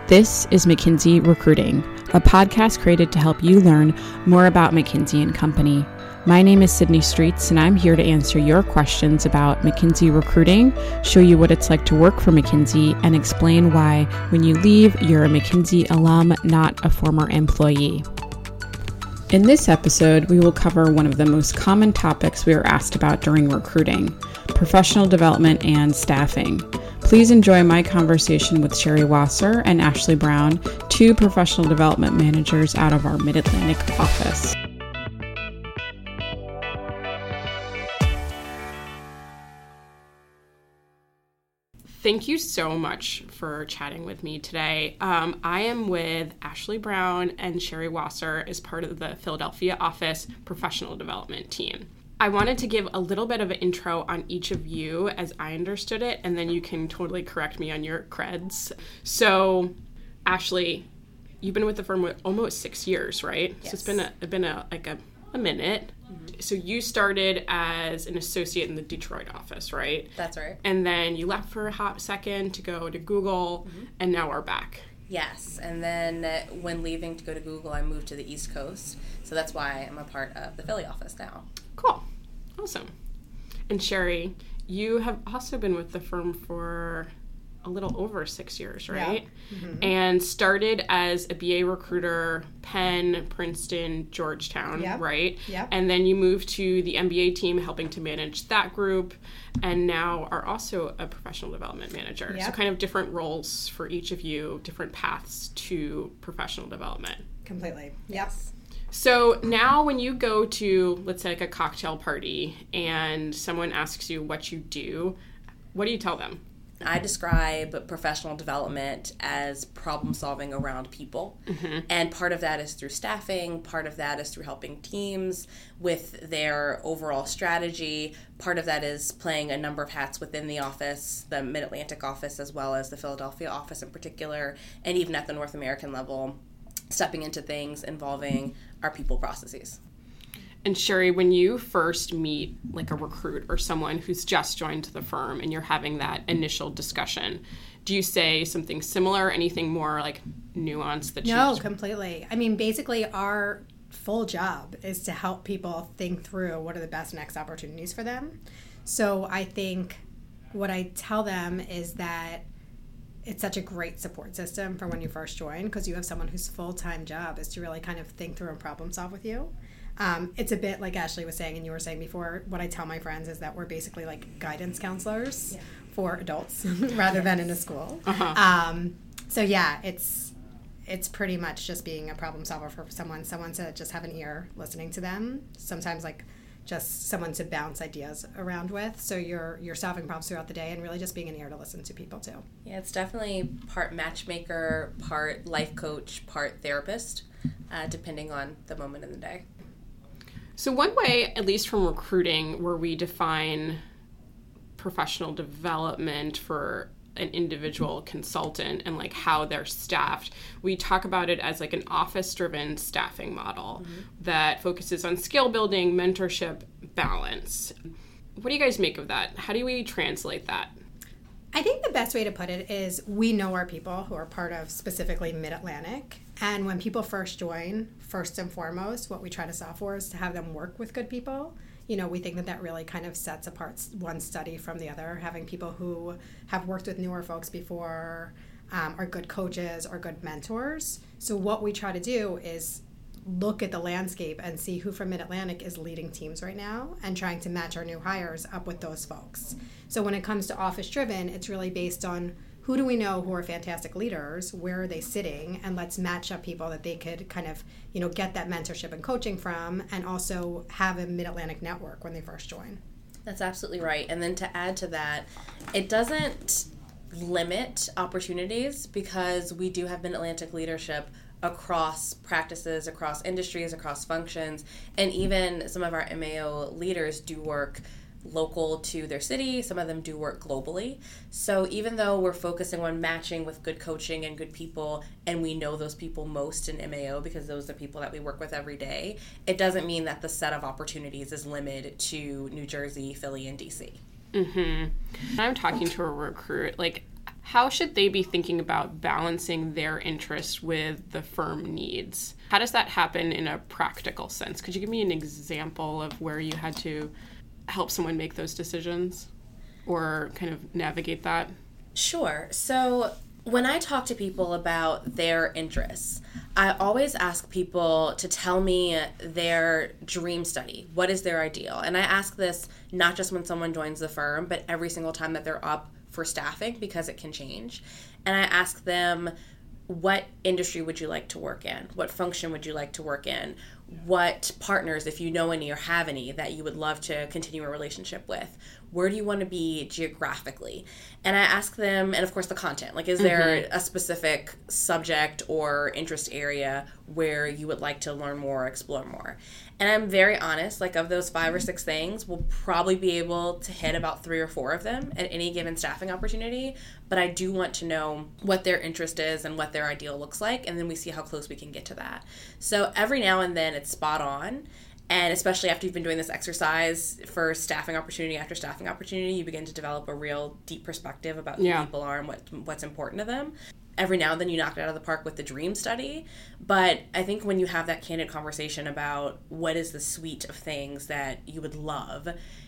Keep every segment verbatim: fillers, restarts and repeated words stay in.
This is McKinsey Recruiting, a podcast created to help you learn more about McKinsey and Company. My name is Sydney Streets, and I'm here to answer your questions about McKinsey recruiting, show you what it's like to work for McKinsey, and explain why, when you leave, you're a McKinsey alum, not a former employee. In this episode, we will cover one of the most common topics we are asked about during recruiting: professional development and staffing. Please enjoy my conversation with Sherry Wasser and Ashley Brown, two professional development managers out of our Mid-Atlantic office. Thank you so much for chatting with me today. Um, I am with Ashley Brown and Sherry Wasser as part of the Philadelphia office professional development team. I wanted to give a little bit of an intro on each of you as I understood it, and then you can totally correct me on your creds. So, Ashley, you've been with the firm with almost six years, right? Yes. So it's been a, it's been a like a, a minute. Mm-hmm. So you started as an associate in the Detroit office, right? That's right. And then you left for a hot second to go to Google, mm-hmm. and now we're back. Yes, and then uh, when leaving to go to Google, I moved to the East Coast. So that's why I'm a part of the Philly office now. Cool. Awesome. And Sherry, you have also been with the firm for a little over six years, right? Yeah. Mm-hmm. And started as a B A recruiter, Penn, Princeton, Georgetown, yep. right? Yep. And then you moved to the M B A team, helping to manage that group, and now are also a professional development manager. Yep. So kind of different roles for each of you, different paths to professional development. Completely. Yep. So now when you go to, let's say, like a cocktail party and someone asks you what you do, what do you tell them? I describe professional development as problem solving around people. Mm-hmm. And part of that is through staffing. Part of that is through helping teams with their overall strategy. Part of that is playing a number of hats within the office, the Mid-Atlantic office as well as the Philadelphia office in particular, and even at the North American level, stepping into things involving our people processes. And Sherry, when you first meet like a recruit or someone who's just joined the firm and you're having that initial discussion, do you say something similar, anything more like nuanced that you... No, completely. I mean, basically our full job is to help people think through what are the best next opportunities for them. So I think what I tell them is that it's such a great support system for when you first join, because you have someone whose full-time job is to really kind of think through and problem solve with you. Um, it's a bit like Ashley was saying and you were saying before, what I tell my friends is that we're basically like guidance counselors yeah. for adults rather yes. than in a school. Uh-huh. Um, so yeah, it's it's pretty much just being a problem solver for someone, someone to just have an ear listening to them. Sometimes like just someone to bounce ideas around with. So you're you're solving problems throughout the day and really just being an ear to listen to people too. Yeah, it's definitely part matchmaker, part life coach, part therapist, uh, depending on the moment in the day. So one way, at least from recruiting, where we define professional development for an individual consultant and like how they're staffed, we talk about it as like an office-driven staffing model mm-hmm. that focuses on skill building, mentorship, balance. What do you guys make of that? How do we translate that? I think the best way to put it is we know our people who are part of specifically Mid-Atlantic. And when people first join, first and foremost, what we try to solve for is to have them work with good people. You know, we think that that really kind of sets apart one study from the other, having people who have worked with newer folks before, um, are good coaches or good mentors. So what we try to do is look at the landscape and see who from Mid-Atlantic is leading teams right now and trying to match our new hires up with those folks. So when it comes to office-driven, it's really based on who do we know who are fantastic leaders, where are they sitting, and let's match up people that they could kind of, you know, get that mentorship and coaching from, and also have a Mid-Atlantic network when they first join. That's absolutely right. And then to add to that, it doesn't limit opportunities because we do have Mid-Atlantic leadership across practices, across industries, across functions, and even some of our M A O leaders do work local to their city. Some of them do work globally. So even though we're focusing on matching with good coaching and good people, and we know those people most in M A O because those are the people that we work with every day, it doesn't mean that the set of opportunities is limited to New Jersey, Philly, and D C. Mm-hmm. I'm talking to a recruit, like, how should they be thinking about balancing their interests with the firm needs? How does that happen in a practical sense? Could you give me an example of where you had to help someone make those decisions or kind of navigate that? Sure. So when I talk to people about their interests, I always ask people to tell me their dream study. What is their ideal? And I ask this not just when someone joins the firm, but every single time that they're up for staffing, because it can change. And I ask them, what industry would you like to work in? What function would you like to work in? What partners, if you know any or have any, that you would love to continue a relationship with? Where do you want to be geographically? And I ask them, and of course the content, like is there mm-hmm. a specific subject or interest area where you would like to learn more or explore more? And I'm very honest, like of those five or six things, we'll probably be able to hit about three or four of them at any given staffing opportunity. But I do want to know what their interest is and what their ideal looks like, and then we see how close we can get to that. So every now and then it's spot on. And especially after you've been doing this exercise for staffing opportunity after staffing opportunity, you begin to develop a real deep perspective about who yeah. people are and what what's important to them. Every now and then you knock it out of the park with the dream study. But I think when you have that candid conversation about what is the suite of things that you would love,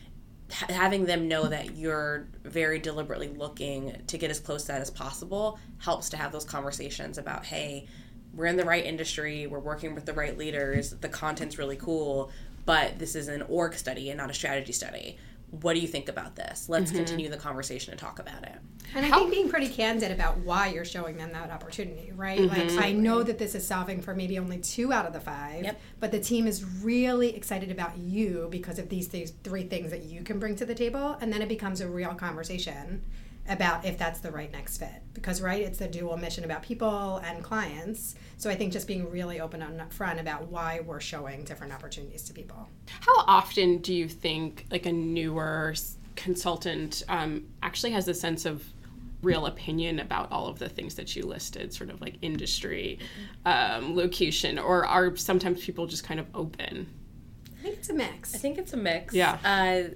ha- having them know that you're very deliberately looking to get as close to that as possible helps to have those conversations about, hey, we're in the right industry, we're working with the right leaders, the content's really cool, but this is an org study and not a strategy study. What do you think about this? Let's mm-hmm. continue the conversation and talk about it. And I How- think being pretty candid about why you're showing them that opportunity, right? Mm-hmm. Like, I know that this is solving for maybe only two out of the five, yep. but the team is really excited about you because of these th- three things that you can bring to the table, and then it becomes a real conversation about if that's the right next fit. Because, right, it's the dual mission about people and clients. So I think just being really open and upfront about why we're showing different opportunities to people. How often do you think like a newer consultant um, actually has a sense of real opinion about all of the things that you listed, sort of like industry, um, location, or are sometimes people just kind of open? I think it's a mix. I think it's a mix. Yeah. Uh,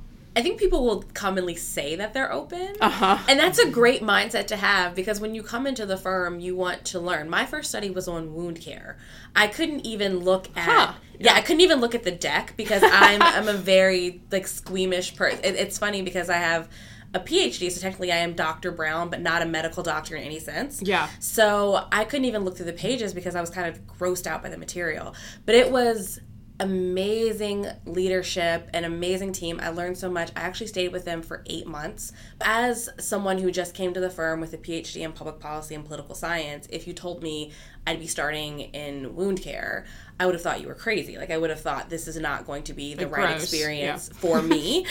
I think people will commonly say that they're open. Uh-huh. And that's a great mindset to have, because when you come into the firm, you want to learn. My first study was on wound care. I couldn't even look at, huh. yeah, I couldn't even look at the deck because I'm I'm a very like squeamish person. It, it's funny because I have a P H D, so technically I am Doctor Brown, but not a medical doctor in any sense. Yeah. So I couldn't even look through the pages because I was kind of grossed out by the material. But it was amazing leadership, an amazing team. I learned so much. I actually stayed with them for eight months. As someone who just came to the firm with a P H D in public policy and political science, if you told me I'd be starting in wound care, I would have thought you were crazy. Like, I would have thought this is not going to be the like right gross. experience yeah. for me.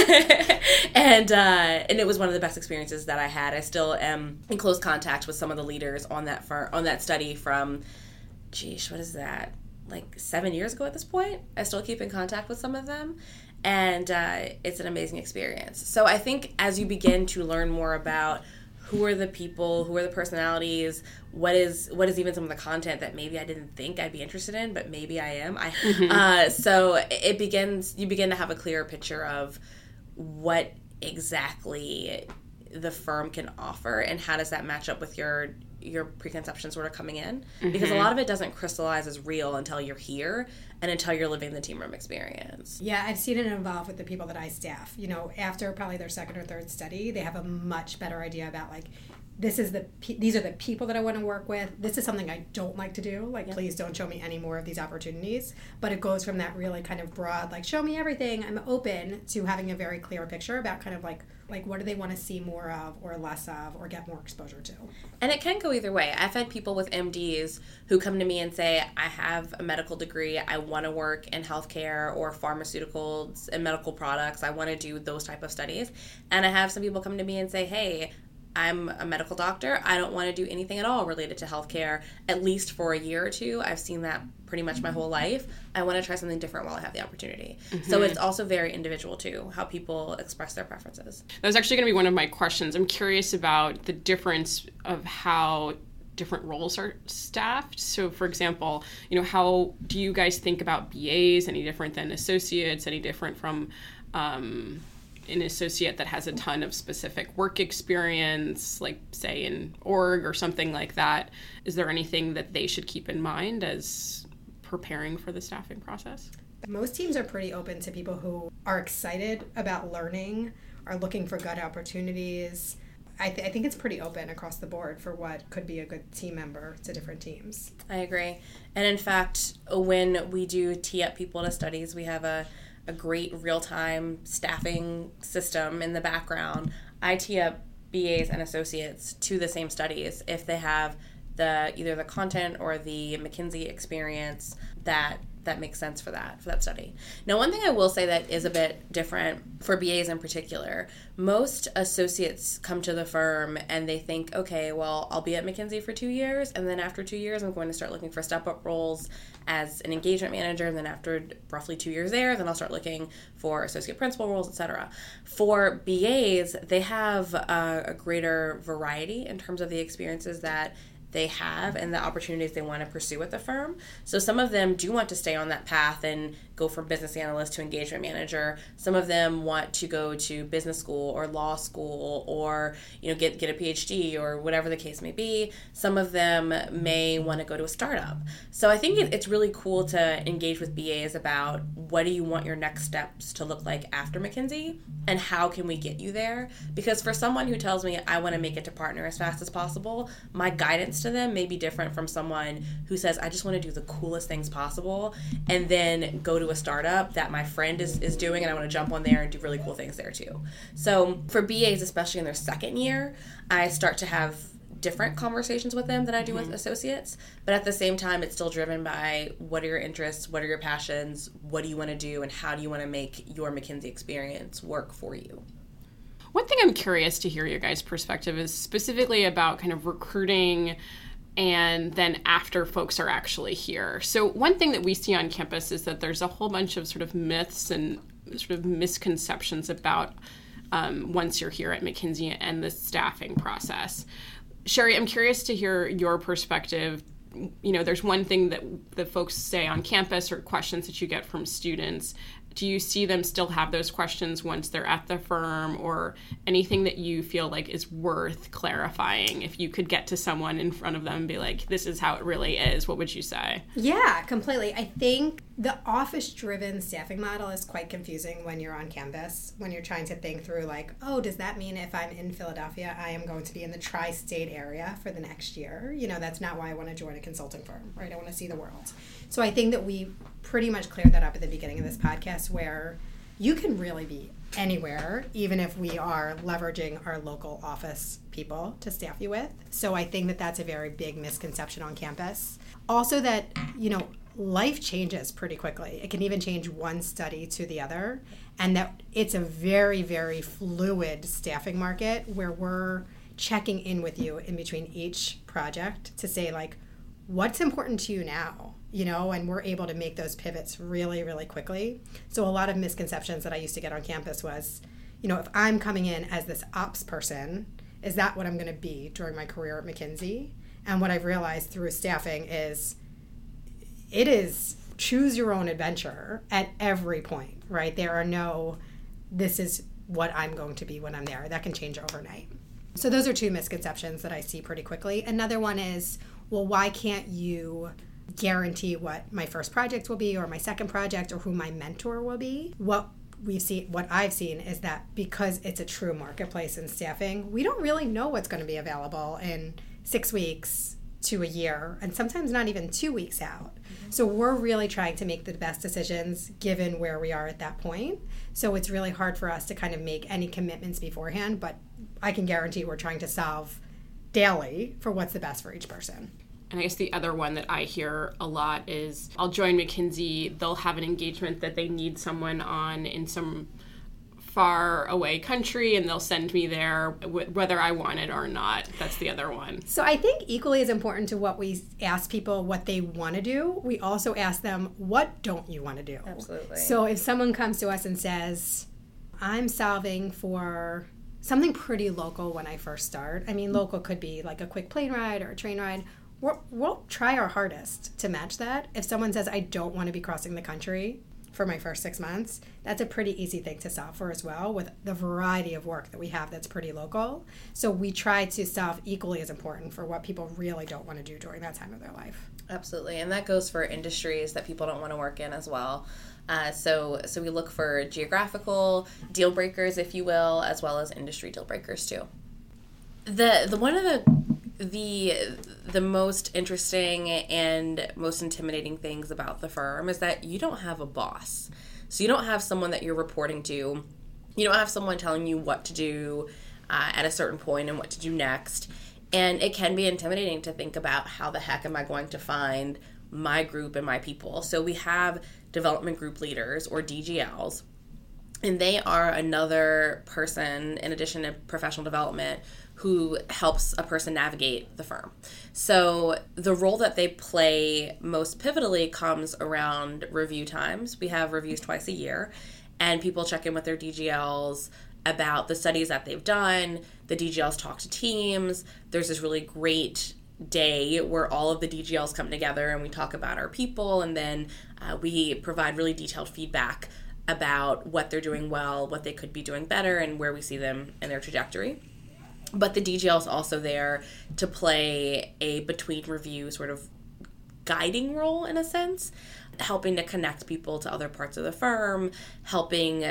and uh, and it was one of the best experiences that I had. I still am in close contact with some of the leaders on that fir- on that study from, geez, what is that? like seven years ago at this point. I still keep in contact with some of them, and uh, it's an amazing experience. So I think as you begin to learn more about who are the people, who are the personalities, what is what is even some of the content that maybe I didn't think I'd be interested in, but maybe I am. I mm-hmm. uh, so it begins. You begin to have a clearer picture of what exactly the firm can offer, and how does that match up with your your preconceptions sort of coming in, mm-hmm. because a lot of it doesn't crystallize as real until you're here and until you're living the team room experience. Yeah, I've seen it evolve with the people that I staff. You know, after probably their second or third study, they have a much better idea about like, this is the these are the people that I want to work with. This is something I don't like to do. Like, yep. please don't show me any more of these opportunities. But it goes from that really kind of broad, like, show me everything, I'm open, to having a very clear picture about kind of like, like what do they want to see more of or less of or get more exposure to. And it can go either way. I've had people with M Ds who come to me and say, I have a medical degree, I want to work in healthcare or pharmaceuticals and medical products, I want to do those type of studies. And I have some people come to me and say, hey, I'm a medical doctor. I don't want to do anything at all related to healthcare, at least for a year or two. I've seen that pretty much my whole life. I want to try something different while I have the opportunity. Mm-hmm. So it's also very individual, too, how people express their preferences. That was actually going to be one of my questions. I'm curious about the difference of how different roles are staffed. So, for example, you know, how do you guys think about B As? Any different than associates? Any different from... Um, an associate that has a ton of specific work experience, like say in org or something like that, is there anything that they should keep in mind as preparing for the staffing process? Most teams are pretty open to people who are excited about learning, are looking for good opportunities. I, th- I think it's pretty open across the board for what could be a good team member to different teams. I agree. And in fact, when we do tee up people to studies, we have a, a great real-time staffing system in the background. I tee up B As and associates to the same studies if they have the either the content or the McKinsey experience that that makes sense for that for that study. Now, one thing I will say that is a bit different for B As in particular, most associates come to the firm and they think, okay, well, I'll be at McKinsey for two years, and then after two years, I'm going to start looking for step-up roles as an engagement manager, and then after roughly two years there, then I'll start looking for associate principal roles, et cetera. For B As, they have a, a greater variety in terms of the experiences that they have and the opportunities they want to pursue at the firm. So some of them do want to stay on that path and go from business analyst to engagement manager. Some of them want to go to business school or law school or, you know, get, get a P H D or whatever the case may be. Some of them may want to go to a startup. So I think it, it's really cool to engage with B As about what do you want your next steps to look like after McKinsey and how can we get you there? Because for someone who tells me I want to make it to partner as fast as possible, my guidance to them may be different from someone who says I just want to do the coolest things possible and then go to a startup that my friend is, is doing and I want to jump on there and do really cool things there too. So for B As, especially in their second year, I start to have different conversations with them than I do mm-hmm. with associates, but at the same time it's still driven by what are your interests, what are your passions, what do you want to do, and how do you want to make your McKinsey experience work for you. One thing I'm curious to hear your guys' perspective is specifically about kind of recruiting and then after folks are actually here. So one thing that we see on campus is that there's a whole bunch of sort of myths and sort of misconceptions about um, once you're here at McKinsey and the staffing process. Sherry, I'm curious to hear your perspective. You know, there's one thing that the folks say on campus or questions that you get from students. Do you see them still have those questions once they're at the firm, or anything that you feel like is worth clarifying? If you could get to someone in front of them and be like, this is how it really is, what would you say? Yeah, completely. I think the office-driven staffing model is quite confusing when you're on campus, when you're trying to think through like, oh, does that mean if I'm in Philadelphia, I am going to be in the tri-state area for the next year? You know, that's not why I want to join a consulting firm, right? I want to see the world. So I think that we pretty much cleared that up at the beginning of this podcast, where you can really be anywhere, even if we are leveraging our local office people to staff you with. So I think that that's a very big misconception on campus. Also that, you know, life changes pretty quickly. It can even change one study to the other, and that it's a very, very fluid staffing market where we're checking in with you in between each project to say, like, what's important to you now? You know, and we're able to make those pivots really, really quickly. So a lot of misconceptions that I used to get on campus was, you know, if I'm coming in as this ops person, is that what I'm going to be during my career at McKinsey? And what I've realized through staffing is it is choose your own adventure at every point, right? There are no, this is what I'm going to be when I'm there. That can change overnight. So those are two misconceptions that I see pretty quickly. Another one is, well, why can't you guarantee what my first project will be or my second project or who my mentor will be? What we've seen, what I've seen is that because it's a true marketplace in staffing, we don't really know what's going to be available in six weeks to a year, and sometimes not even two weeks out. Mm-hmm. So we're really trying to make the best decisions given where we are at that point. So it's really hard for us to kind of make any commitments beforehand, but I can guarantee we're trying to solve daily for what's the best for each person. And I guess the other one that I hear a lot is I'll join McKinsey, they'll have an engagement that they need someone on in some far away country, and they'll send me there whether I want it or not. That's the other one. So I think equally as important to what we ask people what they want to do, we also ask them, what don't you want to do? Absolutely. So if someone comes to us and says, I'm solving for something pretty local when I first start, I mean, local could be like a quick plane ride or a train ride, We'll, we'll try our hardest to match that. If someone says, I don't want to be crossing the country, for my first six months, that's a pretty easy thing to solve for as well, with the variety of work that we have that's pretty local. So we try to solve equally as important for what people really don't want to do during that time of their life. Absolutely, and that goes for industries that people don't want to work in as well. Uh, so so we look for geographical deal breakers, if you will, as well as industry deal breakers too. The the one of the the the most interesting and most intimidating things about the firm is that you don't have a boss. So you don't have someone that you're reporting to. You don't have someone telling you what to do uh, at a certain point and what to do next. And it can be intimidating to think about how the heck am I going to find my group and my people. So we have development group leaders, or D G Ls, and they are another person in addition to professional development who helps a person navigate the firm. So the role that they play most pivotally comes around review times. We have reviews twice a year, and people check in with their D G Ls about the studies that they've done. The D G Ls talk to teams. There's this really great day where all of the D G Ls come together and we talk about our people, and then uh, we provide really detailed feedback about what they're doing well, what they could be doing better, and where we see them in their trajectory. But the D G L is also there to play a between review sort of guiding role, in a sense, helping to connect people to other parts of the firm, helping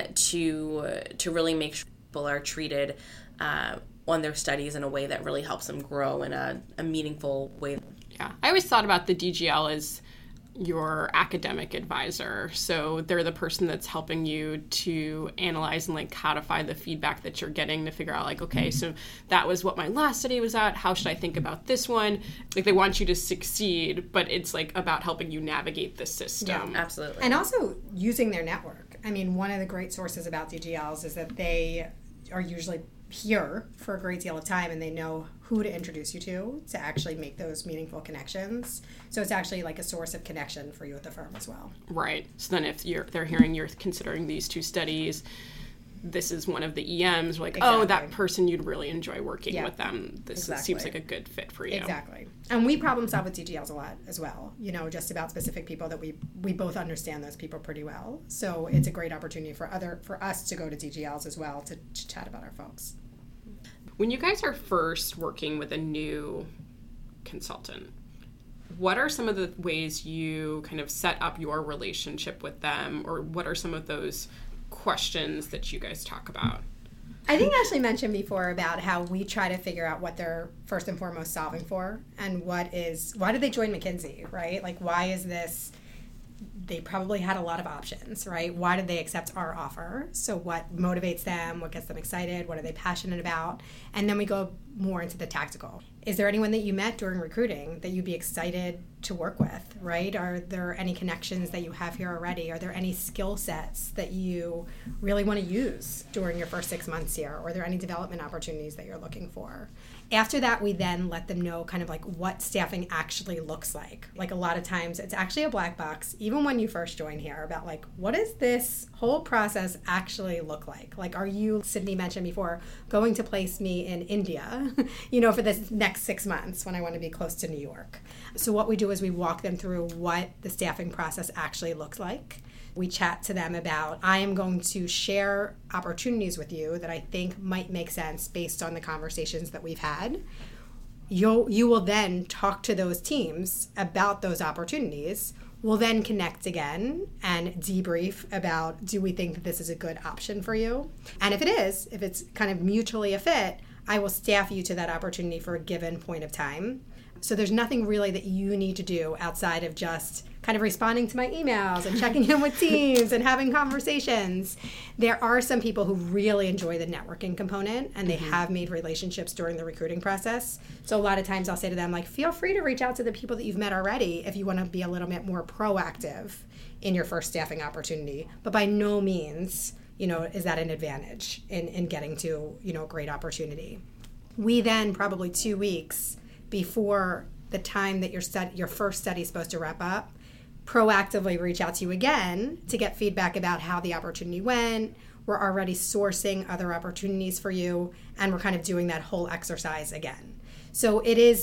to to really make sure people are treated uh, on their studies in a way that really helps them grow in a, a meaningful way. Yeah, I always thought about the D G L as your academic advisor. So they're the person that's helping you to analyze and like codify the feedback that you're getting to figure out like, okay, so that was what my last study was at. How should I think about this one? Like they want you to succeed, but it's like about helping you navigate the system. Yeah, absolutely. And also using their network. I mean, one of the great sources about D G Ls is that they are usually here for a great deal of time, and they know who to introduce you to to actually make those meaningful connections. So it's actually like a source of connection for you at the firm as well. Right. So then if you're they're hearing you're considering these two studies, this is one of the E Ms, like, exactly. Oh, that person, you'd really enjoy working yeah. with them. This exactly. seems like a good fit for you. Exactly. And we problem solve with D G Ls a lot as well, you know, just about specific people that we we both understand those people pretty well. So it's a great opportunity for other for us to go to D G Ls as well to, to chat about our folks. When you guys are first working with a new consultant, what are some of the ways you kind of set up your relationship with them, or what are some of those questions that you guys talk about? I think Ashley mentioned before about how we try to figure out what they're first and foremost solving for, and what is, why did they join McKinsey, right? Like, why is this, they probably had a lot of options, right? Why did they accept our offer? So what motivates them? What gets them excited? What are they passionate about? And then we go more into the tactical. Is there anyone that you met during recruiting that you'd be excited to work with, right? Are there any connections that you have here already? Are there any skill sets that you really want to use during your first six months here? Or are there any development opportunities that you're looking for? After that, we then let them know kind of like what staffing actually looks like. Like a lot of times, it's actually a black box, even when you first join here, about like, what does this whole process actually look like? Like, are you, Sydney mentioned before, going to place me in India, you know, for this next six months when I want to be close to New York? So what we do is we walk them through what the staffing process actually looks like. We chat to them about, I am going to share opportunities with you that I think might make sense based on the conversations that we've had. You'll, you will then talk to those teams about those opportunities. We'll then connect again and debrief about, do we think that this is a good option for you? And if it is, if it's kind of mutually a fit, I will staff you to that opportunity for a given point of time. So there's nothing really that you need to do outside of just kind of responding to my emails and checking in with teams and having conversations. There are some people who really enjoy the networking component, and they mm-hmm. have made relationships during the recruiting process. So a lot of times I'll say to them, like, feel free to reach out to the people that you've met already if you want to be a little bit more proactive in your first staffing opportunity. But by no means, you know, is that an advantage in, in getting to, you know, a great opportunity. We then, probably two weeks before the time that your stud- your first study is supposed to wrap up, proactively reach out to you again to get feedback about how the opportunity went. We're already sourcing other opportunities for you, and we're kind of doing that whole exercise again. So it is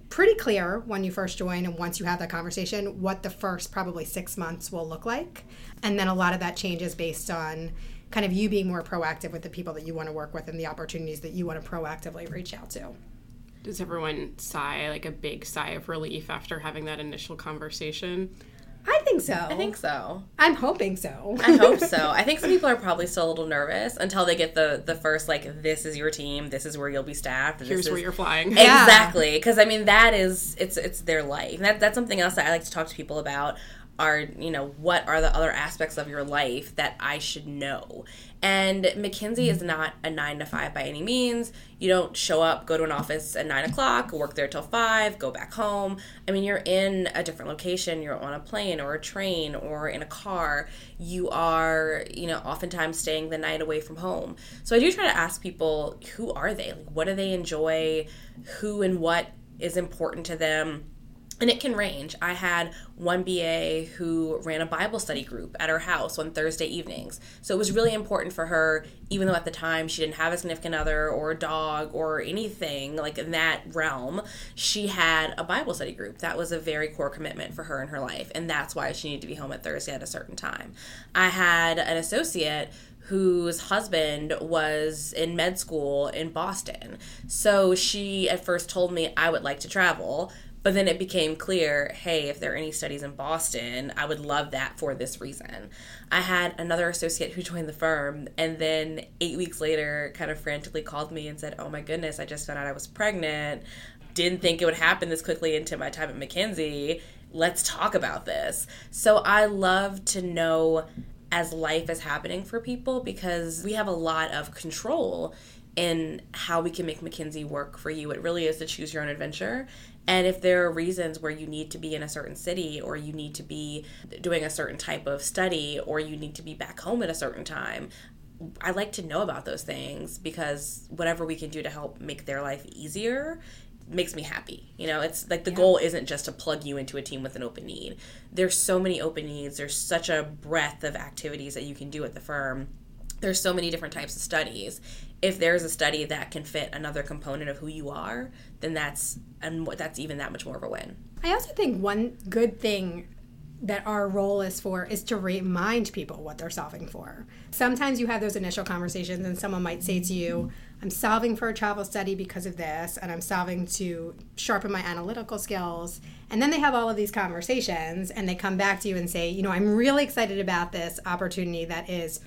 pretty clear when you first join and once you have that conversation what the first probably six months will look like. And then a lot of that changes based on kind of you being more proactive with the people that you want to work with and the opportunities that you want to proactively reach out to. Does everyone sigh, like a big sigh of relief after having that initial conversation? I think so. I think so. I'm hoping so. I hope so. I think some people are probably still a little nervous until they get the, the first, like, this is your team, this is where you'll be staffed. This Here's is... where you're flying. Exactly. Because, I mean, that is, it's it's their life. And that, that's something else that I like to talk to people about are, you know, what are the other aspects of your life that I should know? And McKinsey is not a nine to five by any means. You don't show up, go to an office at nine o'clock, work there till five, go back home. I mean, you're in a different location. You're on a plane or a train or in a car. You are, you know, oftentimes staying the night away from home. So I do try to ask people, who are they? Like, what do they enjoy? Who and what is important to them? And it can range. I had one B A who ran a Bible study group at her house on Thursday evenings. So it was really important for her, even though at the time she didn't have a significant other or a dog or anything like in that realm, she had a Bible study group. That was a very core commitment for her in her life. And that's why she needed to be home at Thursday at a certain time. I had an associate whose husband was in med school in Boston. So she at first told me, I would like to travel. But then it became clear, hey, if there are any studies in Boston, I would love that for this reason. I had another associate who joined the firm and then eight weeks later kind of frantically called me and said, oh my goodness, I just found out I was pregnant. Didn't think it would happen this quickly into my time at McKinsey. Let's talk about this. So I love to know as life is happening for people because we have a lot of control in how we can make McKinsey work for you. It really is to choose your own adventure. And if there are reasons where you need to be in a certain city or you need to be doing a certain type of study or you need to be back home at a certain time, I like to know about those things because whatever we can do to help make their life easier makes me happy. You know, it's like the yeah. goal isn't just to plug you into a team with an open need. There's so many open needs. There's such a breadth of activities that you can do at the firm. There's so many different types of studies. If there's a study that can fit another component of who you are, then that's and that's even that much more of a win. I also think one good thing that our role is for is to remind people what they're solving for. Sometimes you have those initial conversations and someone might say to you, I'm solving for a travel study because of this, and I'm solving to sharpen my analytical skills. And then they have all of these conversations and they come back to you and say, you know, I'm really excited about this opportunity that is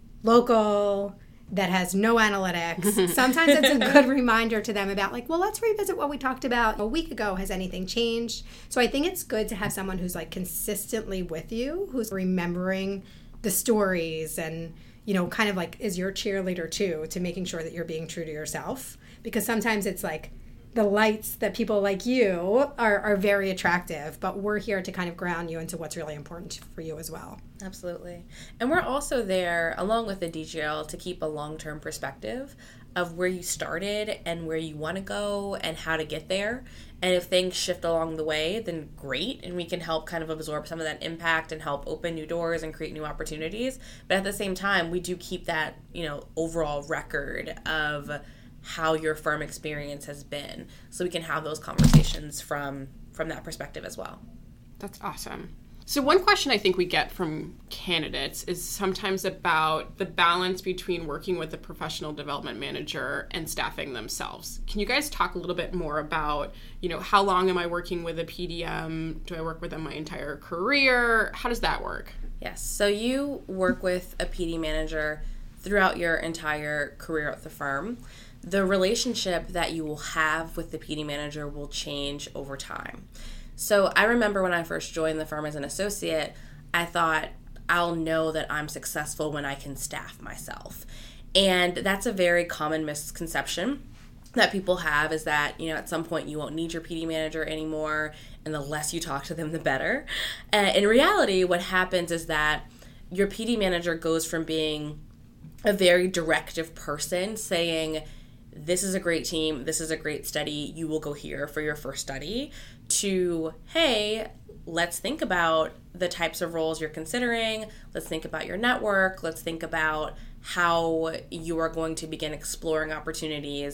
local, that has no analytics. Sometimes it's a good reminder to them about like, well, let's revisit what we talked about a week ago. Has anything changed? So I think it's good to have someone who's like consistently with you, who's remembering the stories and, you know, kind of like is your cheerleader too, to making sure that you're being true to yourself. Because sometimes it's like the lights that people like you are, are very attractive, but we're here to kind of ground you into what's really important for you as well. Absolutely. And we're also there, along with the D G L, to keep a long-term perspective of where you started and where you want to go and how to get there. And if things shift along the way, then great, and we can help kind of absorb some of that impact and help open new doors and create new opportunities. But at the same time, we do keep that, you know, overall record of how your firm experience has been, so we can have those conversations from from that perspective as well. That's awesome. So one question I think we get from candidates is sometimes about the balance between working with a professional development manager and staffing themselves. Can you guys talk a little bit more about, you know, how long am I working with a P D M? Do I work with them my entire career? How does that work? Yes. So you work with a P D manager throughout your entire career at the firm. The relationship that you will have with the P D manager will change over time. So I remember when I first joined the firm as an associate, I thought, I'll know that I'm successful when I can staff myself. And that's a very common misconception that people have, is that, you know, at some point you won't need your P D manager anymore, and the less you talk to them, the better. Uh, in reality, what happens is that your P D manager goes from being a very directive person saying, this is a great team, this is a great study, you will go here for your first study, to, hey, let's think about the types of roles you're considering, let's think about your network, let's think about how you are going to begin exploring opportunities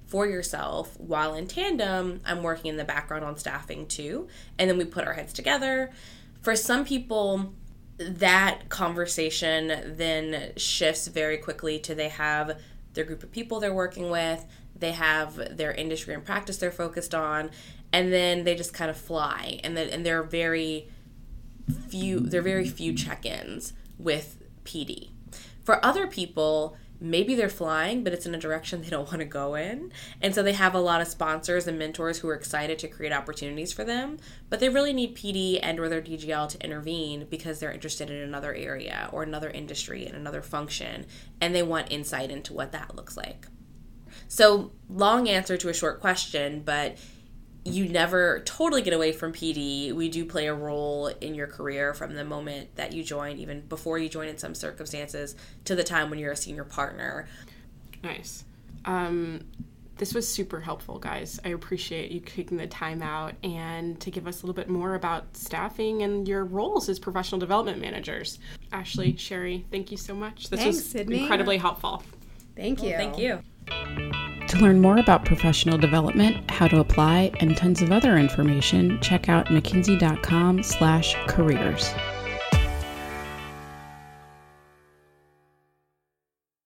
for yourself, while in tandem, I'm working in the background on staffing too. And then we put our heads together. For some people, that conversation then shifts very quickly to they have their group of people they're working with, they have their industry and practice they're focused on, and then they just kind of fly. And then and they're very few they're very few check-ins with P D. For other people, maybe they're flying, but it's in a direction they don't want to go in. And so they have a lot of sponsors and mentors who are excited to create opportunities for them, but they really need P D and or their D G L to intervene because they're interested in another area or another industry and another function, and they want insight into what that looks like. So, long answer to a short question, but you never totally get away from P D. We do play a role in your career from the moment that you join, even before you join in some circumstances, to the time when you're a senior partner. Nice. Um, this was super helpful, guys. I appreciate you taking the time out and to give us a little bit more about staffing and your roles as professional development managers. Ashley, Sherry, thank you so much. This Thanks, was Sydney. incredibly helpful. Thank you. Well, thank you. To learn more about professional development, how to apply, and tons of other information, check out mckinsey.com slash careers.